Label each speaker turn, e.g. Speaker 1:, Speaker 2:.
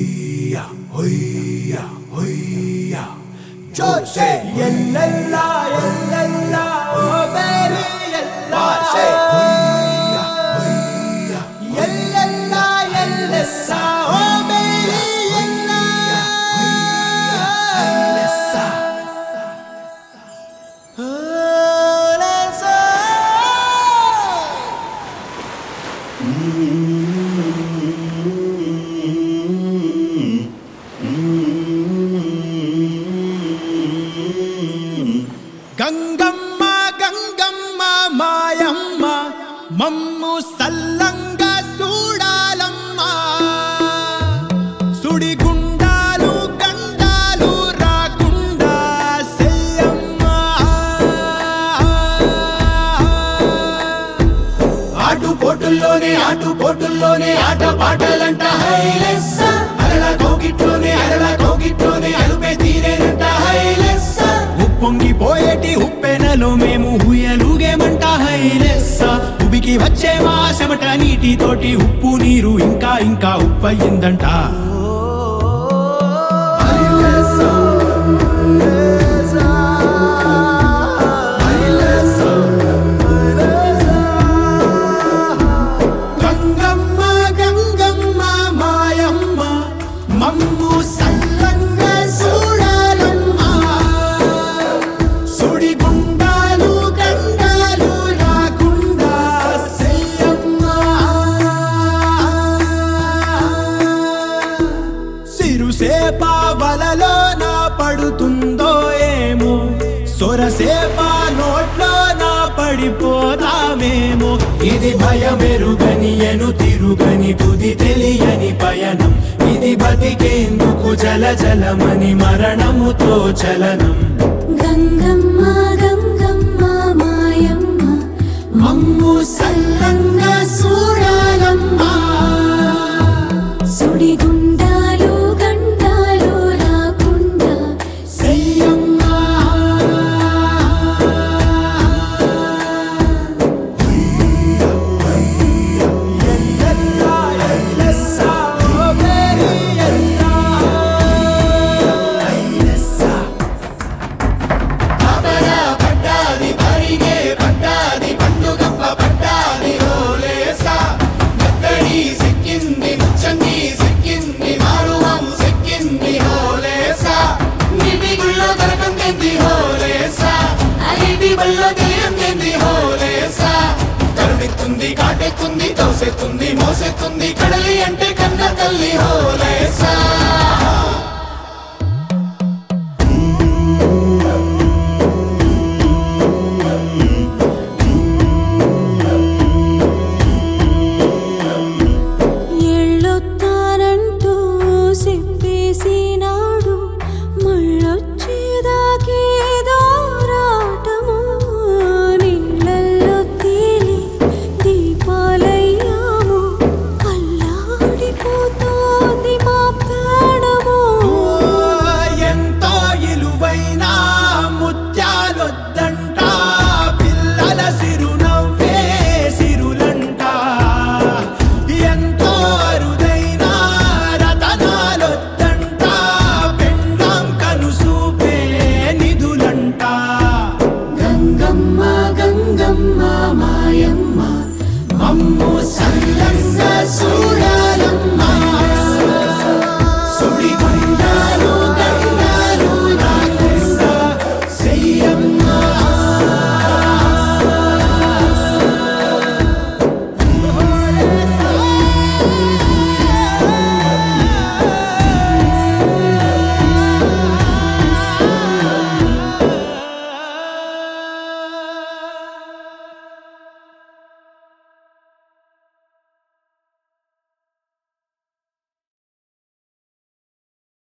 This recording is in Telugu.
Speaker 1: hoya, hoya, hoya. Joy say, yalla, yalla, oh baby, yalla. Say, hoya, hoya, yalla, yalla, oh baby, yalla, yalla, oh let's Gangamma Gangamma మాయమ్మ మమ్ము సల్లంగా చూడాలమ్మా సుడిగుండాలు గండాలు రాకుండా సెయ్యమ్మా ఆటుపోటుల్లోనే ఆట పాటలంట హైలెస్స అరల కోగిట్లోనే అలుపే తీరేనంట హైలెస్స పొంగిపోయేటి ఉప్పెనలో మేము హుయలుగేమంట హైలెస్స ఉబికి వచ్చే మా చెమట నీటితోటి ఉప్పు నీరు ఇంకా ఉప్పయిందంట గంగమ్మ గంగమ్మ మాయమ్మ మమ్ము సల్లంగా చూడాలమ్మా సుడిగుండాలు గండాలు రాకుండా సెయ్యమ్మా సిరుసేప వలలో నా పడుతుందో ఏమో సొరసేప నోట్లో నా పడిపోదామేమో ఇది భయమెరుగని తిరుగని తుది తెలియని పయనం ఇది బతికేందుకు జలమని మరణముతో చలనం
Speaker 2: గంగమ్మ గంగమ్మ మాయమ్మ
Speaker 1: మమ్ము సల్లంగా చూడాలమ్మా
Speaker 2: సుడిగుండాలు గండాలు రాకుండా
Speaker 1: సెయ్యమ్మా
Speaker 3: కరుణిస్తుంది కాటెత్తుంది తోసెత్తుంది మోసెత్తుంది కడలి అంటే కన్న తల్లి హో